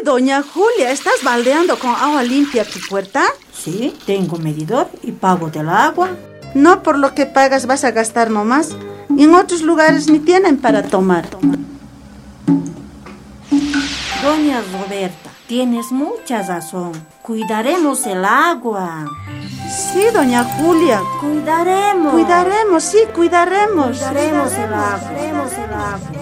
doña Julia, ¿estás baldeando con agua limpia tu puerta? Sí, tengo medidor y pago del agua. No, por lo que pagas vas a gastar nomás. Y en otros lugares ni tienen para tomar. Doña Roberta, tienes mucha razón. Cuidaremos el agua. Sí, doña Julia. Cuidaremos. Cuidaremos, sí, cuidaremos. Cuidaremos el agua.